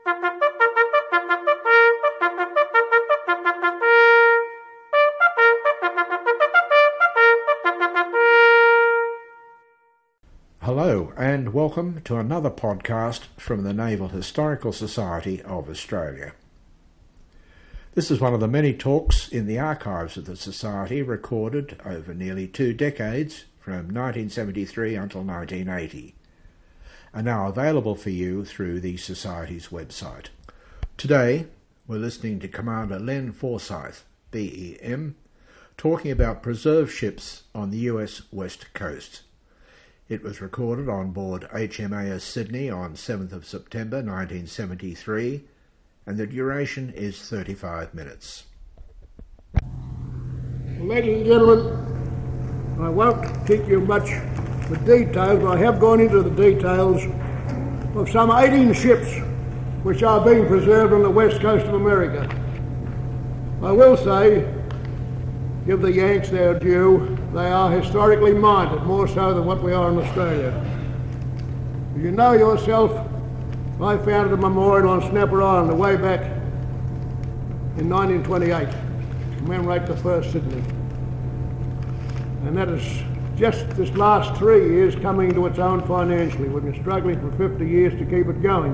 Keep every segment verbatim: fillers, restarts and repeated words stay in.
Hello and welcome to another podcast from the Naval Historical Society of Australia. This is one of the many talks in the archives of the Society recorded over nearly two decades from nineteen seventy-three until nineteen eighty, and now available for you through the Society's website. Today we're listening to Commander Len Forsyth, B E M, talking about preserved ships on the U S West Coast. It was recorded on board H M A S Sydney on seventh of September nineteen seventy-three, and the duration is thirty-five minutes. Ladies and gentlemen, I won't teach you much with details, but I have gone into the details of some eighteen ships which are being preserved on the west coast of America. I will say, give the Yanks their due, they are historically minded, more so than what we are in Australia. You know yourself, I founded a memorial on Snapper Island way back in nineteen twenty-eight to commemorate the first Sydney. And that is just this last three years coming into its own financially. We've been struggling for fifty years to keep it going.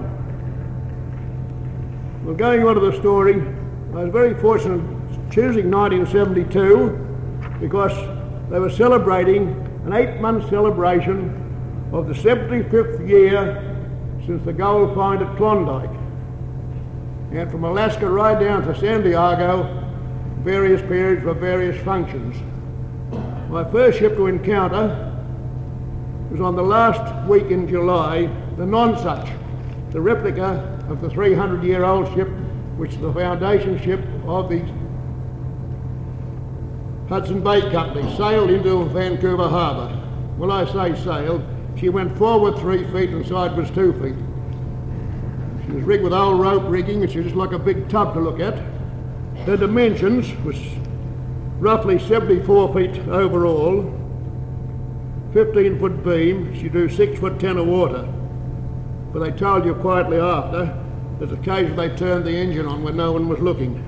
Well, going on to the story, I was very fortunate choosing nineteen seventy-two because they were celebrating an eight-month celebration of the seventy-fifth year since the gold find at Klondike. And from Alaska right down to San Diego, various periods for various functions. My first ship to encounter was on the last week in July, the Nonsuch, the replica of the three hundred year old ship, which is the foundation ship of the Hudson Bay Company, sailed into Vancouver Harbour. When I say sailed, she went forward three feet and sideways two feet. She was rigged with old rope rigging, and she was just like a big tub to look at. Her dimensions was roughly seventy-four feet overall, fifteen foot beam. She drew six foot ten of water. But they told you quietly after that occasionally they turned the engine on when no one was looking.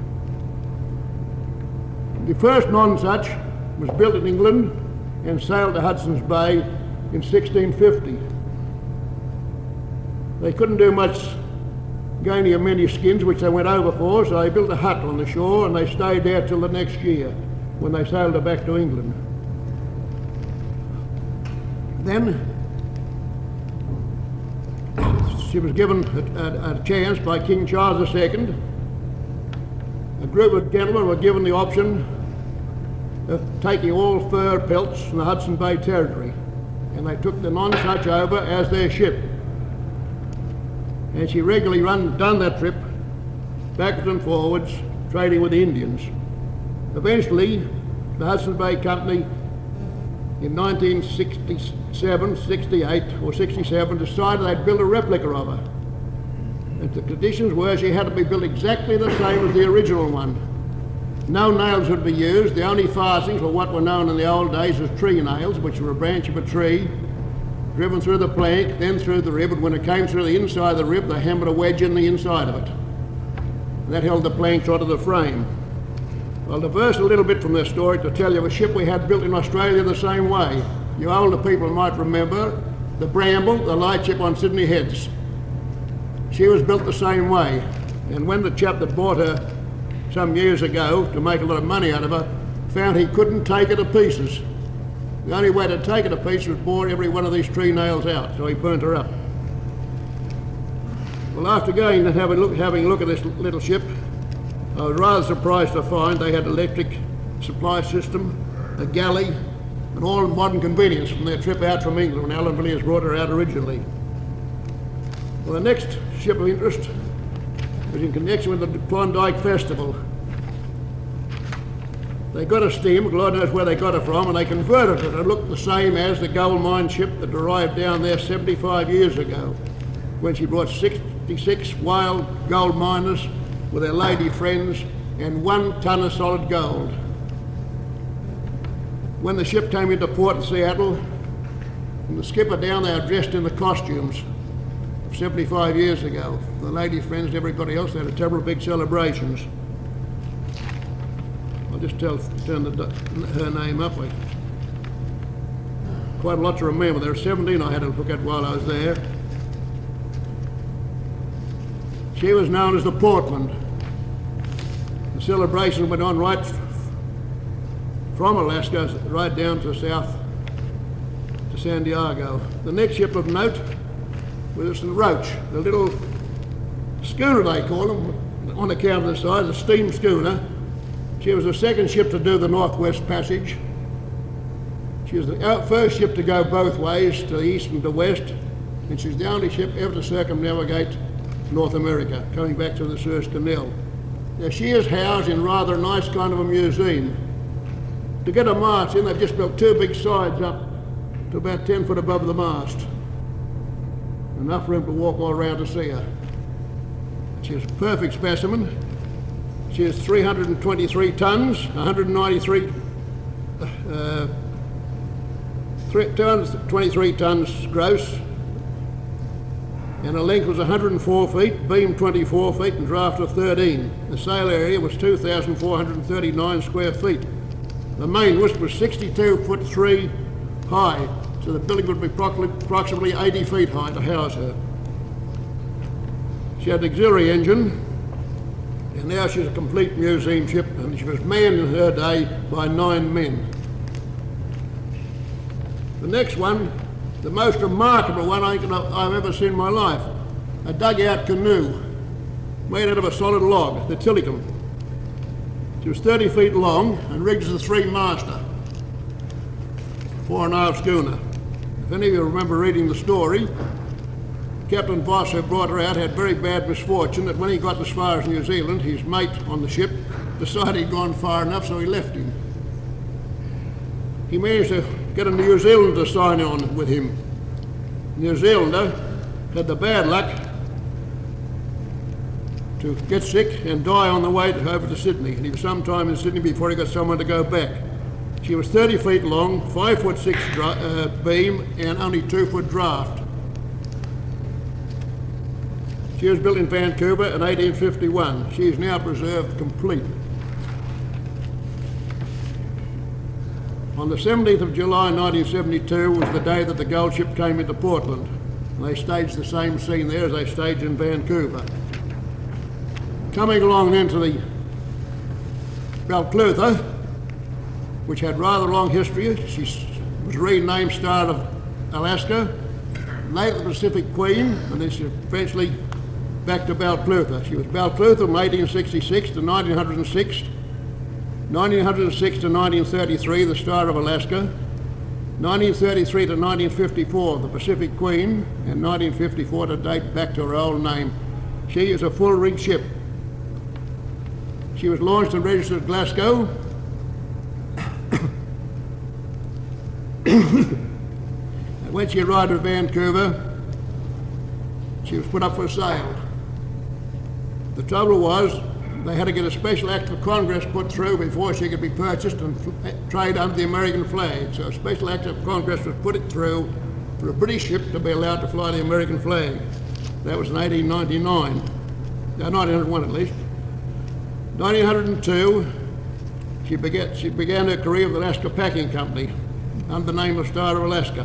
The first Nonsuch was built in England and sailed to Hudson's Bay in sixteen fifty. They couldn't do much gaining of many skins, which they went over for, so they built a hut on the shore and they stayed there till the next year when they sailed her back to England. Then she was given a, a, a chance by King Charles the Second. A group of gentlemen were given the option of taking all fur pelts from the Hudson Bay Territory, and they took the Nonsuch over as their ship. And she regularly run, done that trip, backwards and forwards, trading with the Indians. Eventually, the Hudson Bay Company in nineteen sixty-seven, sixty-eight or sixty-seven decided they'd build a replica of her. And the conditions were she had to be built exactly the same as the original one. No nails would be used. The only fastenings were what were known in the old days as tree nails, which were a branch of a tree, driven through the plank, then through the rib, and when it came through the inside of the rib, they hammered a wedge in the inside of it. And that held the planks onto the frame. I'll diverse a little bit from this story to tell you of a ship we had built in Australia the same way. You older people might remember the Bramble, the lightship on Sydney Heads. She was built the same way, and when the chap that bought her some years ago to make a lot of money out of her found he couldn't take her to pieces. The only way to take her to pieces was bore every one of these tree nails out, so he burnt her up. Well, after going and having a look, having a look at this little ship, I was rather surprised to find they had electric supply system, a galley, and all modern convenience from their trip out from England when Alan Villiers brought her out originally. Well, the next ship of interest was in connection with the Klondike Festival. They got a steamer, God knows where they got it from, and they converted it. It looked the same as the gold mine ship that arrived down there seventy-five years ago, when she brought sixty-six wild gold miners with their lady friends and one ton of solid gold. When the ship came into port in Seattle, and the skipper down there dressed in the costumes, seventy-five years ago. The ladies' friends and everybody else had a terrible big celebrations. I'll just tell, turn the, her name up. Quite a lot to remember. There were seventeen I had to look at while I was there. She was known as the Portland. The celebration went on right from Alaska right down to south to San Diego. The next ship of note was the Roach, the little schooner they call them, on account of the size, a steam schooner. She was the second ship to do the Northwest Passage. She was the first ship to go both ways, to the east and to west, and she's the only ship ever to circumnavigate North America, coming back to the Suez Canal. Now she is housed in rather a nice kind of a museum. To get a mast in, they've just built two big sides up to about ten foot above the mast. Enough room to walk all around to see her. She is a perfect specimen. She is three hundred twenty-three tons, one hundred ninety-three, uh, two hundred twenty-three tons gross, and her length was one hundred four feet, beam twenty-four feet, and draft of thirteen. The sail area was two thousand four hundred thirty-nine square feet. The mainmast was sixty-two foot three high, so the building would be approximately eighty feet high to house her. She had an auxiliary engine, and now she's a complete museum ship, and she was manned in her day by nine men. The next one, the most remarkable one I think I've ever seen in my life, a dugout canoe made out of a solid log, the Tillicum. She was thirty feet long and rigged as a three-master, four and a half schooner. If any of you remember reading the story, Captain Voss, who brought her out, had very bad misfortune that when he got as far as New Zealand, his mate on the ship decided he'd gone far enough, so he left him. He managed to get a New Zealander to sign on with him. New Zealander had the bad luck to get sick and die on the way to, over to Sydney, and he was sometime in Sydney before he got someone to go back. She was thirty feet long, five foot six dra uh, beam, and only two foot draft. She was built in Vancouver in eighteen fifty-one. She is now preserved complete. On the seventeenth of July nineteen seventy-two was the day that the gold ship came into Portland. And they staged the same scene there as they staged in Vancouver. Coming along then to the Balclutha, which had rather long history. She was renamed Star of Alaska, later the Pacific Queen, and then she eventually back to Balclutha. She was Balclutha from eighteen sixty-six to nineteen oh six, nineteen oh six to nineteen thirty-three, the Star of Alaska, nineteen thirty-three to nineteen fifty-four, the Pacific Queen, and nineteen fifty-four to date back to her old name. She is a full-rigged ship. She was launched and registered at Glasgow. And when she arrived at Vancouver, she was put up for sale. The trouble was, they had to get a special act of Congress put through before she could be purchased and trade under the American flag. So a special act of Congress was put it through for a British ship to be allowed to fly the American flag. That was in eighteen ninety-nine, no, nineteen oh one at least. nineteen oh two, she began, she began her career with the Alaska Packing Company under the name of Star of Alaska.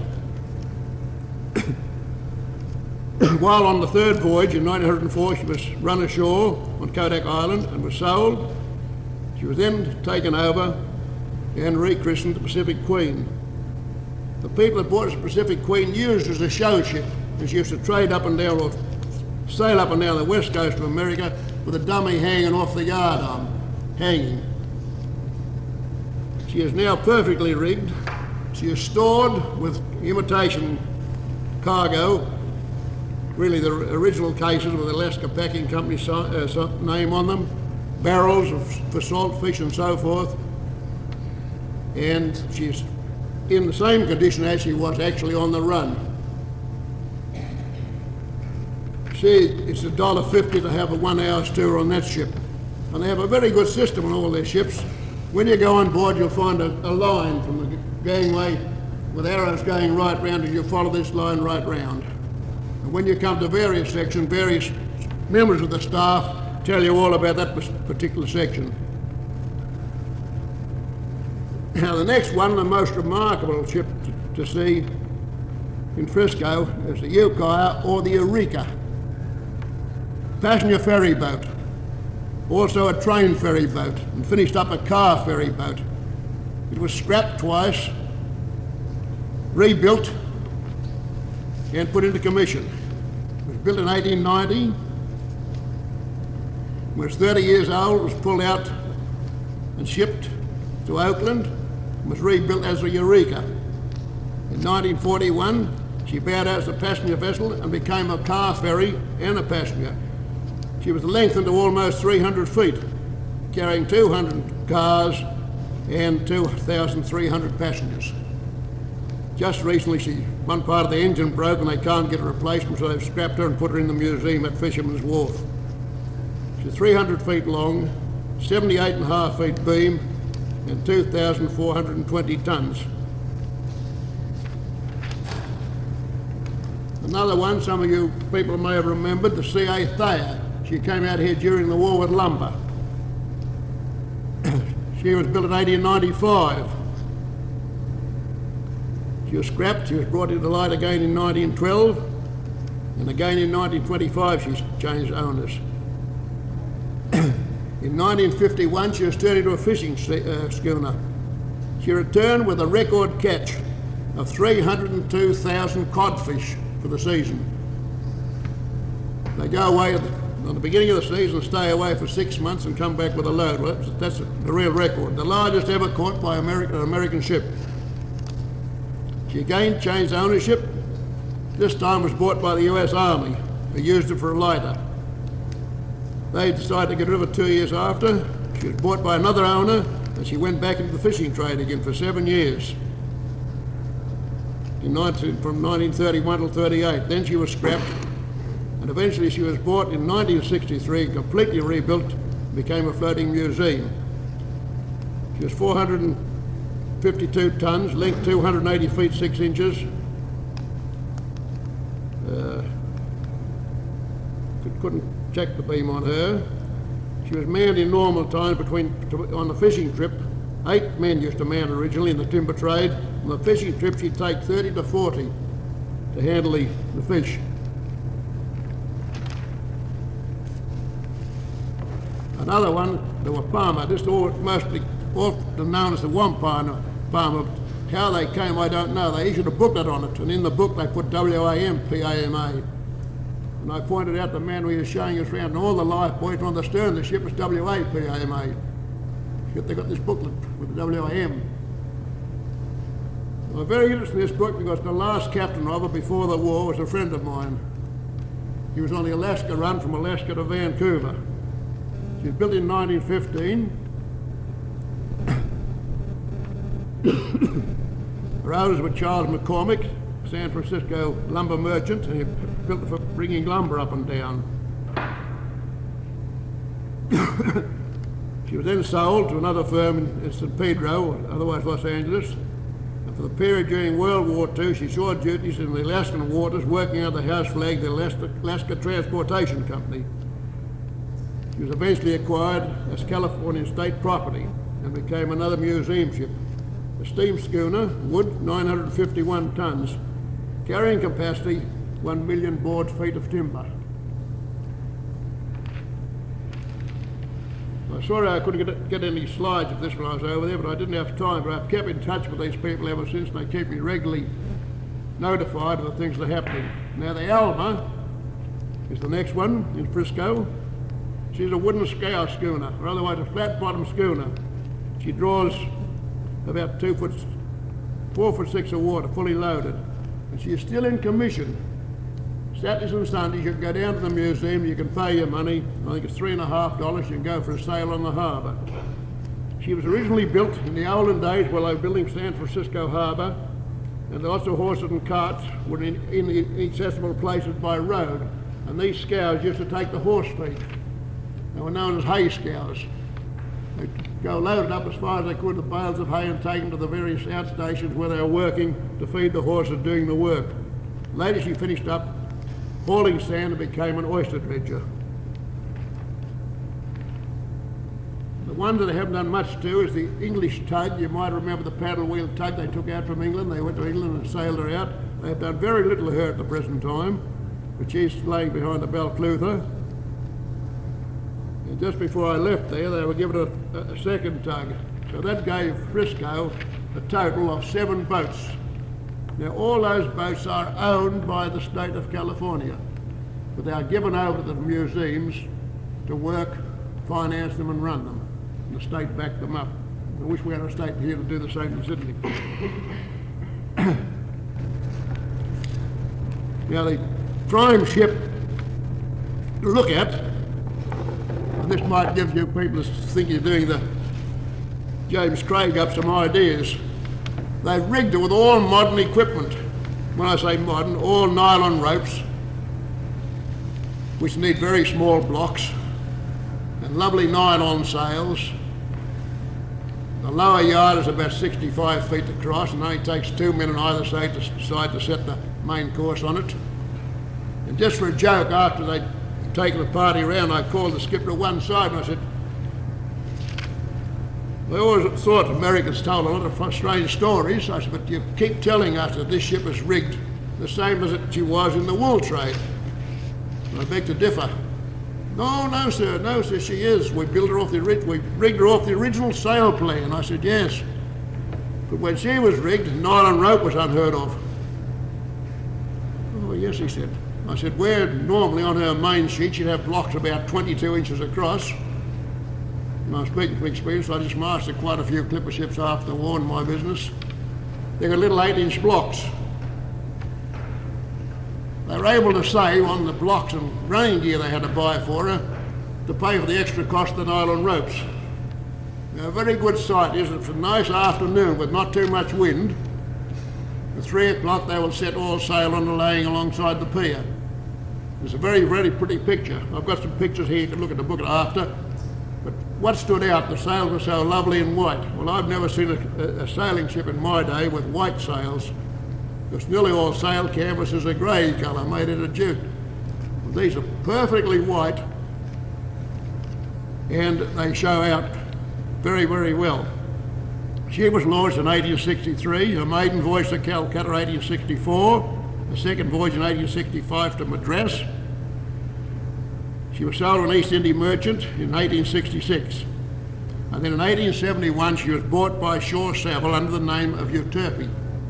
While on the third voyage in nineteen oh four, she was run ashore on Kodak Island and was sold. She was then taken over and rechristened the Pacific Queen. The people that bought the Pacific Queen used her as a show ship, and she used to trade up and down, or sail up and down the west coast of America with a dummy hanging off the yard arm, hanging. She is now perfectly rigged. She is stored with imitation cargo, really the original cases with the Alaska Packing Company so, uh, so name on them, barrels of, for salt fish and so forth. And she's in the same condition as she was actually on the run. See, it's a dollar fifty to have a one hour's tour on that ship. And they have a very good system on all their ships. When you go on board, you'll find a, a line from the gangway with arrows going right round, and you follow this line right round. And when you come to various sections, various members of the staff tell you all about that particular section. Now the next one, the most remarkable ship to, to see in Frisco, is the Ukiah or the Eureka. Passenger ferry boat, also a train ferry boat, and finished up a car ferry boat. It was scrapped twice, rebuilt, and put into commission. It was built in eighteen ninety. It was thirty years old. It was pulled out and shipped to Oakland and was rebuilt as a Eureka. In nineteen forty-one, she bowed out as a passenger vessel and became a car ferry and a passenger. She was lengthened to almost three hundred feet, carrying two hundred cars and two thousand three hundred passengers. Just recently, she, one part of the engine broke and they can't get a replacement, so they've scrapped her and put her in the museum at Fisherman's Wharf. She's three hundred feet long, seventy-eight and a half feet beam, and two thousand four hundred twenty tonnes. Another one, some of you people may have remembered, the C A Thayer. She came out here during the war with lumber. She was built in eighteen ninety-five. She was scrapped. She was brought into light again in nineteen twelve, and again in nineteen twenty-five she's changed owners. In nineteen fifty-one she was turned into a fishing uh, schooner. She returned with a record catch of three hundred two thousand codfish for the season. They go away at the, on the beginning of the season, stay away for six months and come back with a load. Well, that's, that's a, a real record. The largest ever caught by American, an American ship. She again changed ownership. This time was bought by the U S Army, who used it for a lighter. They decided to get rid of it two years after. She was bought by another owner, and she went back into the fishing trade again for seven years. In nineteen, from nineteen thirty-one till thirty-eight. Then she was scrapped, and eventually she was bought in nineteen sixty-three, completely rebuilt, and became a floating museum. She was four hundred fifty-two tonnes, length two hundred eighty feet six inches. Uh, couldn't check the beam on her. She was manned in normal times between, on the fishing trip. Eight men used to man originally in the timber trade. On the fishing trip she'd take thirty to forty to handle the, the fish. Another one, the Wapama, this is all mostly often known as the Wampana Palmer. How they came, I don't know. They issued a booklet on it, and in the book they put W A M P A M A. And I pointed out the man we were showing us around, and all the lifeboats on the stern of the ship was W A P A M A. Yet they got this booklet with the W A M. I'm very interested in this book because the last captain of it before the war was a friend of mine. He was on the Alaska run from Alaska to Vancouver. She was built in nineteen fifteen. Her owners were Charles McCormick, San Francisco lumber merchant, and he built it for bringing lumber up and down. She was then sold to another firm in San Pedro, otherwise Los Angeles. And for the period during World War Two, she saw duties in the Alaskan waters, working under the house flag, the Alaska, Alaska Transportation Company. She was eventually acquired as California state property and became another museum ship. A steam schooner, wood, nine hundred fifty-one tonnes, carrying capacity one million board feet of timber. I'm sorry I couldn't get, get any slides of this when I was over there, but I didn't have time. But I've kept in touch with these people ever since, and they keep me regularly notified of the things that are happening. Now the Alma is the next one in Frisco. She's a wooden scow schooner, or otherwise a flat-bottom schooner. She draws about two foot, four foot six of water, fully loaded. And she is still in commission. Saturdays and Sundays, you can go down to the museum, you can pay your money. I think it's three and a half dollars, you can go for a sail on the harbour. She was originally built in the olden days while they were building San Francisco Harbour, and lots of horses and carts were in, in inaccessible places by road. And these scows used to take the horse feed. They were known as hay scows. They'd go loaded up as far as they could with bales of hay and take them to the various outstations where they were working to feed the horses doing the work. Later she finished up hauling sand and became an oyster dredger. The one that they haven't done much to is the English tug. You might remember the paddle wheel tug they took out from England. They went to England and sailed her out. They have done very little to her at the present time, but she's laying behind the Balclutha. And just before I left there, they were given a, a second tug. So that gave Frisco a total of seven boats. Now all those boats are owned by the state of California, but they are given over to the museums to work, finance them and run them. And the state backed them up. I wish we had a state here to do the same in Sydney. Now the prime ship to look at, and this might give you people who think you're doing the James Craig up some ideas. They've rigged it with all modern equipment. When I say modern, all nylon ropes, which need very small blocks, and lovely nylon sails. The lower yard is about sixty-five feet across and only takes two men on either side to, side to set the main course on it. And just for a joke, after they'd taken the party around, I called the skipper to one side and I said, I always thought Americans told a lot of strange stories. I said, but you keep telling us that this ship is rigged the same as it she was in the wool trade. And I beg to differ. No, no, sir, no, sir, she is. We built her off the we rigged her off the original sail plan. I said, yes. But when she was rigged, nylon rope was unheard of. Oh, yes, he said. I said, where normally on her main sheet she'd have blocks about twenty-two inches across. And I'm speaking from experience, I just mastered quite a few clipper ships after the war in my business. They got little eight-inch blocks. They were able to save on the blocks and running gear they had to buy for her to pay for the extra cost of the nylon ropes. Now, a very good sight is that for a nice afternoon with not too much wind, at three o'clock they will set all sail on the laying alongside the pier. It's a very, very pretty picture. I've got some pictures here, you can look at the book after. But what stood out, the sails were so lovely and white. Well, I've never seen a, a sailing ship in my day with white sails. Because nearly all sail canvas is a grey colour made out of jute. Well, these are perfectly white and they show out very, very well. She was launched in eighteen sixty-three, her maiden voyage to Calcutta eighteen sixty-four, the second voyage in eighteen sixty-five to Madras. She was sold an East India merchant in eighteen sixty-six. And then in eighteen seventy-one she was bought by Shaw Saville under the name of Euterpe.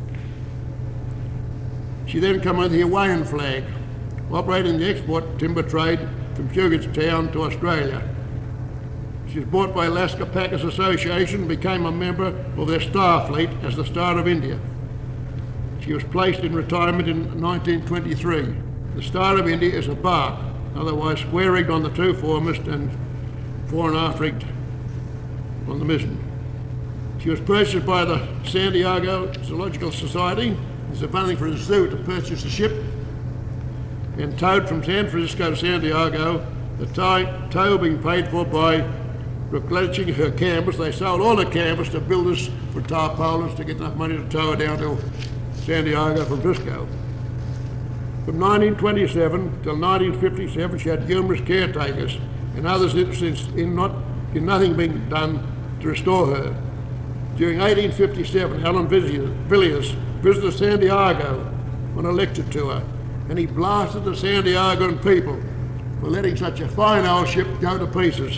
She then came under the Hawaiian flag, operating the export timber trade from Pugetstown to Australia. She was bought by Alaska Packers Association and became a member of their Star Fleet as the Star of India. She was placed in retirement in nineteen twenty-three. The Star of India is a bark, otherwise square rigged on the two foremast and fore and aft rigged on the mizzen. She was purchased by the San Diego Zoological Society. It's a funding for a zoo to purchase a ship, and towed from San Francisco to San Diego, the tow, tow being paid for by replenishing her canvas. They sold all the canvas to builders for tarpaulins to get enough money to tow her down to San Diego from Frisco. From nineteen twenty-seven till nineteen fifty-seven, she had numerous caretakers and others interested in, not, in nothing being done to restore her. During eighteen fifty-seven, Alan Villiers visited San Diego on a lecture tour, and he blasted the San Diegan people for letting such a fine old ship go to pieces.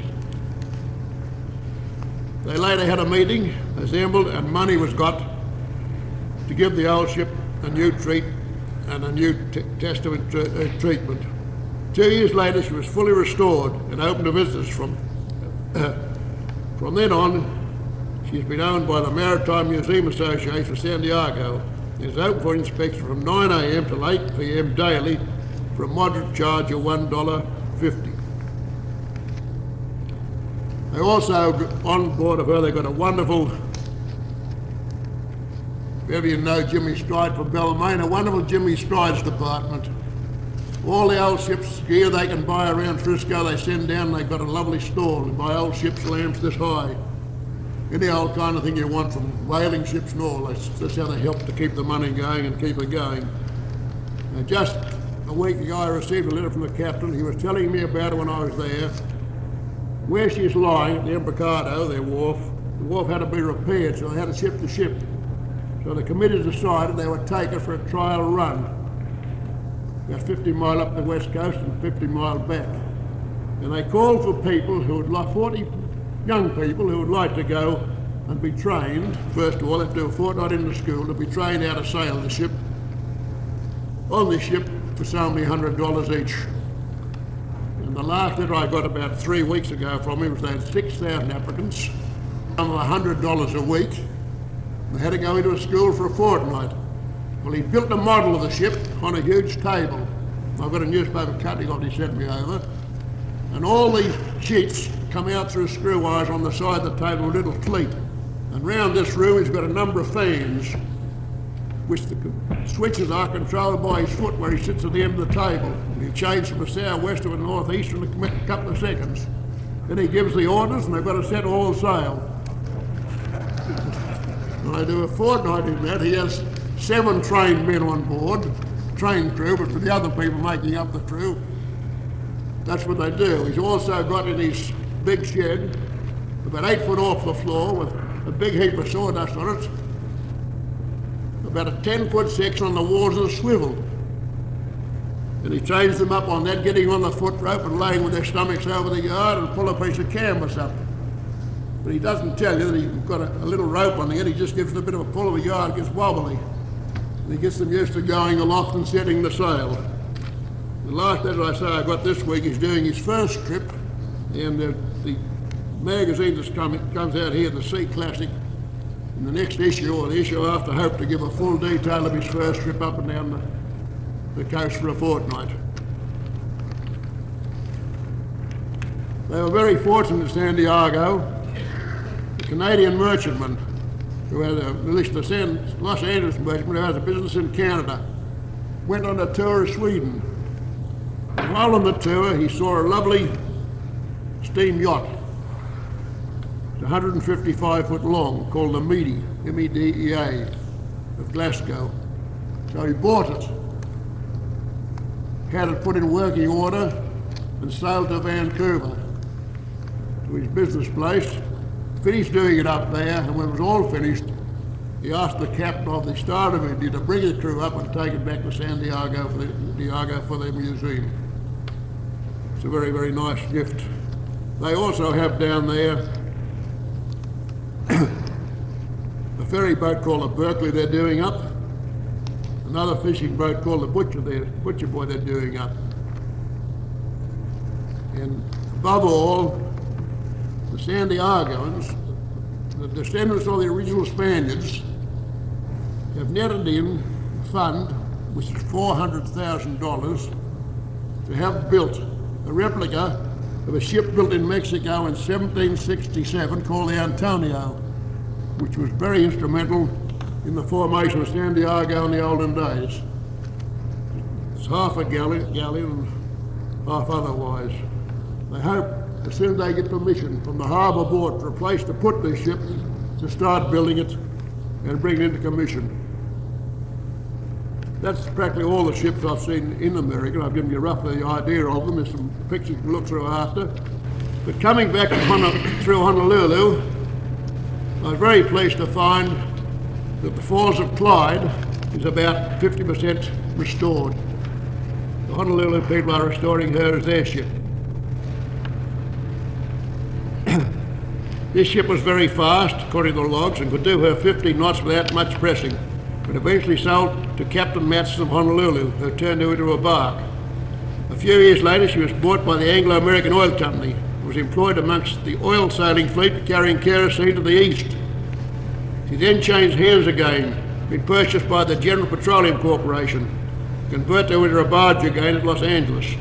They later had a meeting, assembled, and money was got to give the old ship a new treat and a new t- testament t- uh, treatment. Two years later, she was fully restored and open to visitors. From, uh, from then on, she's been owned by the Maritime Museum Association of San Diego. It's open for inspection from nine a.m. till eight p.m. daily for a moderate charge of one dollar fifty. They also, on board of her, they've got a wonderful, if you know Jimmy Stride from Balmain, a wonderful Jimmy Strides department. All the old ships gear they can buy around Frisco, they send down, they've got a lovely store. They buy old ships lamps this high. Any old kind of thing you want from whaling ships and all. That's, that's how they help to keep the money going and keep it going. Now just a week ago I received a letter from the captain. He was telling me about it when I was there. Where she's lying at the Embarcado, their wharf, the wharf had to be repaired, so they had to ship the ship. So the committee decided they would take her for a trial run. About fifty mile up the west coast and fifty mile back. And they called for people who would like, forty young people who would like to go and be trained. First of all, they have to do a fortnight in the school to be trained how to sail the ship. On the ship for so many hundred dollars each. And the last letter I got about three weeks ago from him was they had six thousand applicants, on one hundred dollars a week. They had to go into a school for a fortnight. Well, he built a model of the ship on a huge table. I've got a newspaper cutting of it he sent me over. And all these sheets come out through screw wires on the side of the table with a little cleat. And round this room he's got a number of fans, which the switches are controlled by his foot where he sits at the end of the table. And he changes from a southwest to a northeast in a couple of seconds. Then he gives the orders and they've got to set all sail. When I do a fortnight in that, he has seven trained men on board, trained crew, but for the other people making up the crew, that's what they do. He's also got in his big shed, about eight foot off the floor, with a big heap of sawdust on it, about a ten foot section on the walls of the swivel. And he trains them up on that, getting on the foot rope and laying with their stomachs over the yard and pull a piece of canvas up. But he doesn't tell you that he's got a, a little rope on the end. He just gives it a bit of a pull of the yard, it gets wobbly. And he gets them used to going aloft and setting the sail. The last letter I say I got this week, he's doing his first trip, and the, the magazine that's coming, comes out here, the Sea Classic, in the next issue or the issue after, hope to give a full detail of his first trip up and down the, the coast for a fortnight. They were very fortunate at Santiago. The Canadian merchantman, who had a, at least the San, Los Angeles merchantman who has a business in Canada, went on a tour of Sweden. And while on the tour, he saw a lovely steam yacht. It's one hundred fifty-five foot long, called the Mede, M E D E A, of Glasgow. So he bought it, had it put in working order, and sailed to Vancouver, to his business place, finished doing it up there, and when it was all finished, he asked the captain of the Star of India to bring the crew up and take it back to Santiago for the, Santiago for their museum. It's a very, very nice gift. They also have down there a ferry boat called the Berkeley they're doing up, another fishing boat called the Butcher, they're, Butcher Boy they're doing up. And above all, the Santiagoans, the descendants of the original Spaniards, have netted in a fund, which is four hundred thousand dollars, to have built a replica of a ship built in Mexico in seventeen sixty-seven called the Antonio, which was very instrumental in the formation of Santiago in the olden days. It's half a galleon, galleon and half otherwise. They hope as soon as they get permission from the harbour board for a place to put this ship, to start building it and bring it into commission. That's practically all the ships I've seen in America. I've given you roughly the idea of them. There's some pictures to look through after. But coming back Honolulu, through Honolulu, I was very pleased to find that the Falls of Clyde is about fifty percent restored. The Honolulu people are restoring her as their ship. This ship was very fast, according to the logs, and could do her fifty knots without much pressing, but eventually sold to Captain Matson of Honolulu, who turned her into a bark. A few years later, she was bought by the Anglo-American Oil Company and was employed amongst the oil sailing fleet carrying kerosene to the east. She then changed hands again, been purchased by the General Petroleum Corporation, converted her into a barge again at Los Angeles.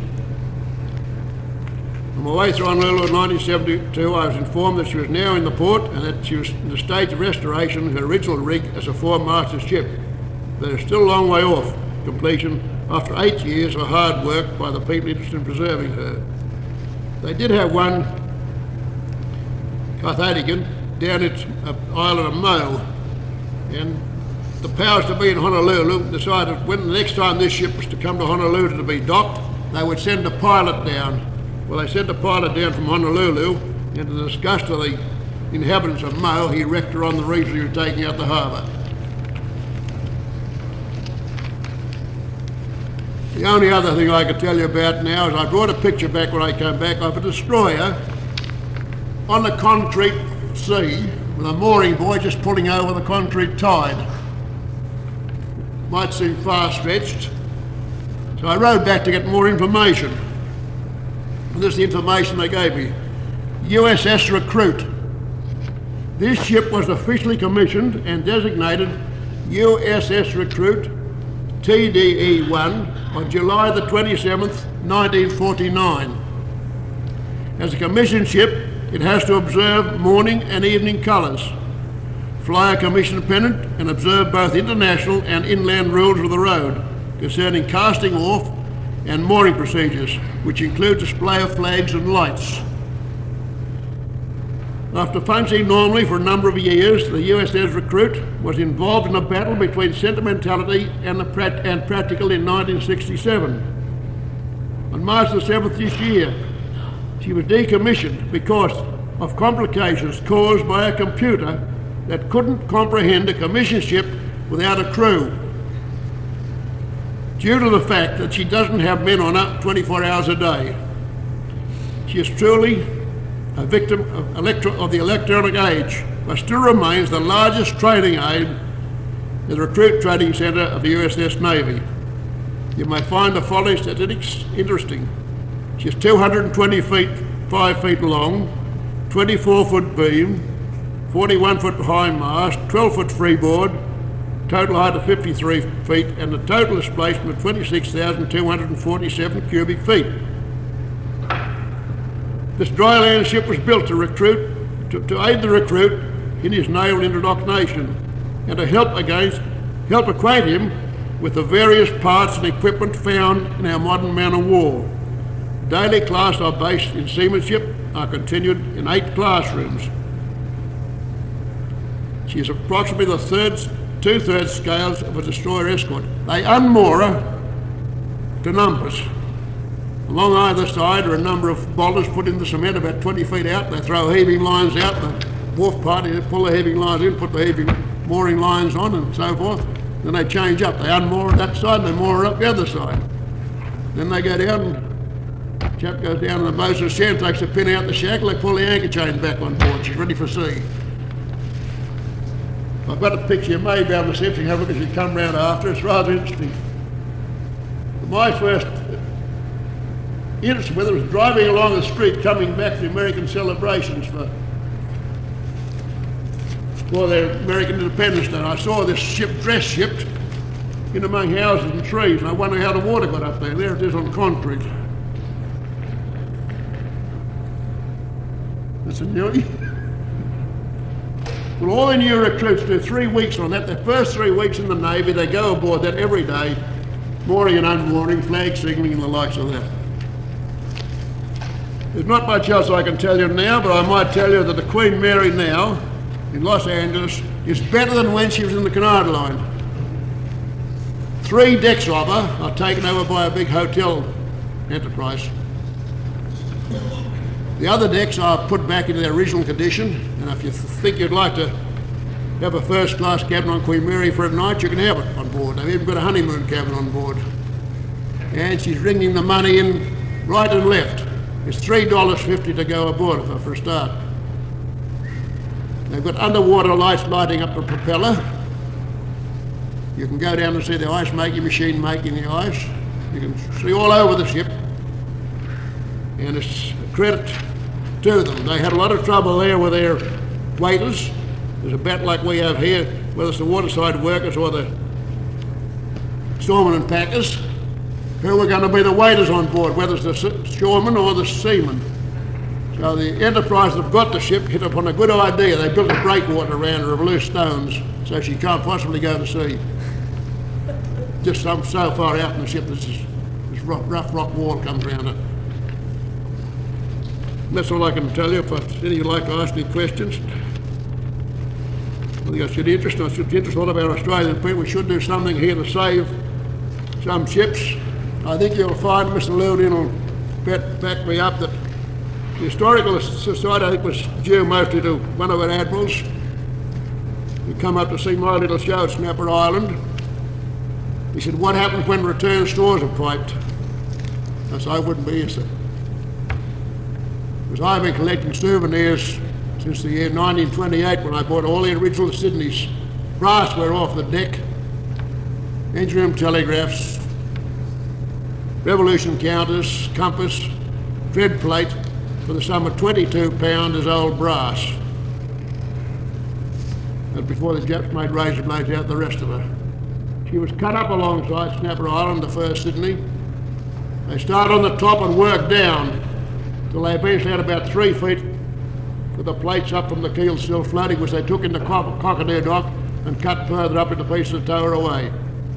On my way through Honolulu in nineteen seventy-two, I was informed that she was now in the port and that she was in the stage of restoration of her original rig as a four-masted ship. But it's still a long way off completion after eight years of hard work by the people interested in preserving her. They did have one, Carthaginian, down its uh, island of Mo, and the powers to be in Honolulu decided when the next time this ship was to come to Honolulu to be docked, they would send a pilot down. Well, they sent a pilot down from Honolulu, and to the disgust of the inhabitants of Mo, he wrecked her on the reefs he was taking out the harbour. The only other thing I could tell you about now is I brought a picture back when I came back of a destroyer on the concrete sea with a mooring buoy just pulling over the concrete tide. Might seem far-stretched, so I rode back to get more information. And this is the information they gave me. U S S Recruit. This ship was officially commissioned and designated U S S Recruit T D E one on July the twenty-seventh, nineteen forty-nine. As a commissioned ship, it has to observe morning and evening colours, fly a commissioned pennant and observe both international and inland rules of the road concerning casting off and mooring procedures, which include display of flags and lights. After functioning normally for a number of years, the U S S Recruit was involved in a battle between sentimentality and, the prat and practical in nineteen sixty-seven. On March the seventh this year, she was decommissioned because of complications caused by a computer that couldn't comprehend a commissioned ship without a crew, due to the fact that she doesn't have men on her twenty-four hours a day. She is truly a victim of, electro of the electronic age, but still remains the largest training aid in the Recruit Training Centre of the U S S Navy. You may find the following statistics interesting. She is two hundred twenty feet, five feet long, twenty-four foot beam, forty-one foot high mast, twelve foot freeboard, total height of fifty-three feet, and a total displacement of twenty-six thousand two hundred forty-seven cubic feet. This dry land ship was built to recruit, to, to aid the recruit in his naval indoctrination and to help against, help acquaint him with the various parts and equipment found in our modern man of war. Daily class are based in seamanship are continued in eight classrooms. She is approximately the third, two-thirds scales of a destroyer escort. They unmoor her to numbers. Along either side are a number of boulders put in the cement about twenty feet out. They throw heaving lines out. The wharf party they pull the heaving lines in, put the heaving mooring lines on and so forth. Then they change up. They unmoor that side and they moor up the other side. Then they go down, the chap goes down to the bosun's shed, takes the pin out the shackle, they pull the anchor chain back on board. She's ready for sea. I've got a picture, you may be able to see if you can have a look as you come round after. It's rather interesting. My first interest with it was driving along the street coming back to American celebrations for, for their American Independence Day. I saw this ship, dress shipped, in among houses and trees, and I wonder how the water got up there. There it is on concrete. That's a newie. Well, all the new recruits do three weeks on that. The first three weeks in the Navy, they go aboard that every day, mooring and unmooring, flag signalling and the likes of that. There's not much else I can tell you now, but I might tell you that the Queen Mary now, in Los Angeles, is better than when she was in the Cunard Line. Three decks of her are taken over by a big hotel enterprise. The other decks are put back into their original condition, and if you think you'd like to have a first-class cabin on Queen Mary for a night, you can have it on board. They've even got a honeymoon cabin on board. And she's ringing the money in right and left. It's three dollars fifty to go aboard for, for a start. They've got underwater lights lighting up the propeller. You can go down and see the ice-making machine making the ice. You can see all over the ship. And it's a credit to them. They had a lot of trouble there with their waiters. There's a bet like we have here, whether it's the waterside workers or the storemen and packers, who were going to be the waiters on board, whether it's the shoremen or the seamen. So the enterprise that have got the ship hit upon a good idea. They built a breakwater around her of loose stones so she can't possibly go to sea. Just so, so far out in the ship, this, is, this rough, rough rock wall comes around her. And that's all I can tell you. If any of you like to ask any questions. I think it's interesting. It's interesting a lot of our Australian people. We should do something here to save some ships. I think you'll find, Mister Lewdin will back, back me up, that the Historical Society, I think, was due mostly to one of our admirals who come up to see my little show at Snapper Island. He said, "What happens when return stores are piped?" I said, "I wouldn't be here, sir." Because I've been collecting souvenirs since the year nineteen twenty-eight, when I bought all the original Sydney's brassware off the deck, engine room telegraphs, revolution counters, compass, tread plate, for the sum of twenty-two pounds as old brass. And before the Japs made razor blades out the rest of her. She was cut up alongside Snapper Island, the first Sydney. They started on the top and worked down till they eventually had about three feet with the plates up from the keel still floating, which they took into Cock- Cockatoo Dock and cut further up into pieces to tow her away.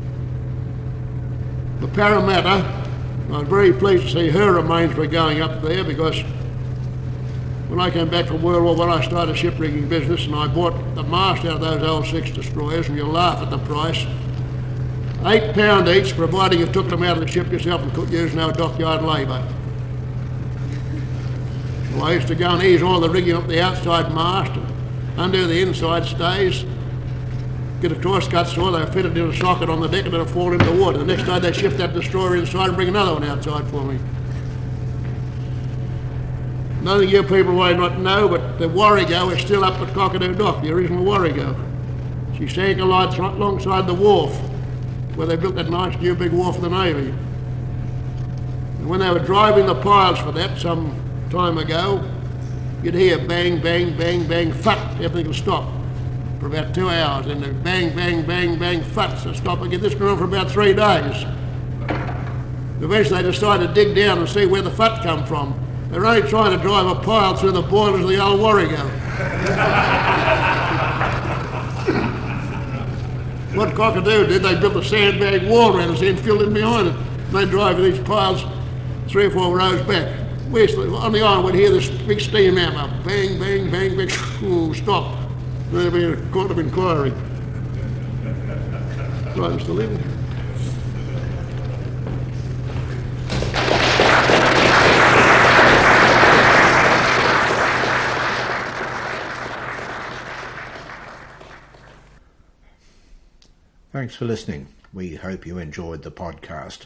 The Parramatta, I was very pleased to see her remains were going up there, because when I came back from World War One, I started a shipwrecking business, and I bought the mast out of those old six destroyers, and you'll laugh at the price. Eight pound each, providing you took them out of the ship yourself and could use no dockyard labour. Well, I used to go and ease all the rigging up the outside mast and undo the inside stays, get a cross cut saw, they fit it in a socket on the deck and it'll fall into the water. The next day they shift that destroyer inside and bring another one outside for me. Nothing you people may not know, but the Warrego is still up at Cockatoo Dock, the original Warrego. She sank alongside the wharf where they built that nice new big wharf for the Navy. And when they were driving the piles for that some time ago, you'd hear bang, bang, bang, bang, fut, everything will stop for about two hours, and then bang, bang, bang, bang, fut, so stop again. This went on for about three days. Eventually they decided to dig down and see where the fut come from. They were only trying to drive a pile through the boilers of the old Warrego. What Cockatoo did, they built a sandbag wall around us and filled in behind it. They drive these piles three or four rows back. We used to, on the island, we'd hear this big steam hammer, bang, bang, bang, bang, ooh, stop. There'd be a court of inquiry. Right, Mister Lynn. Thanks for listening. We hope you enjoyed the podcast.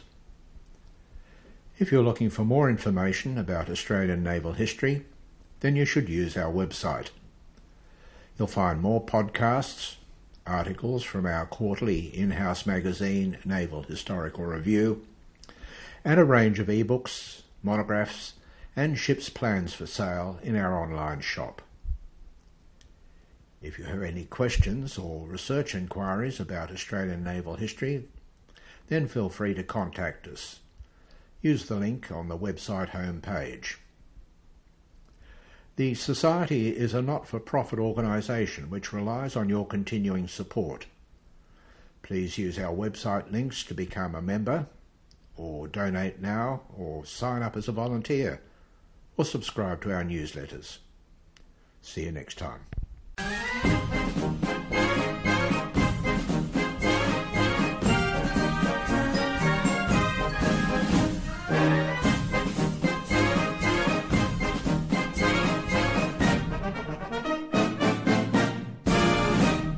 If you're looking for more information about Australian naval history, then you should use our website. You'll find more podcasts, articles from our quarterly in-house magazine, Naval Historical Review, and a range of ebooks, monographs, and ships' plans for sale in our online shop. If you have any questions or research inquiries about Australian naval history, then feel free to contact us. Use the link on the website homepage. The Society is a not-for-profit organisation which relies on your continuing support. Please use our website links to become a member, or donate now, or sign up as a volunteer, or subscribe to our newsletters. See you next time.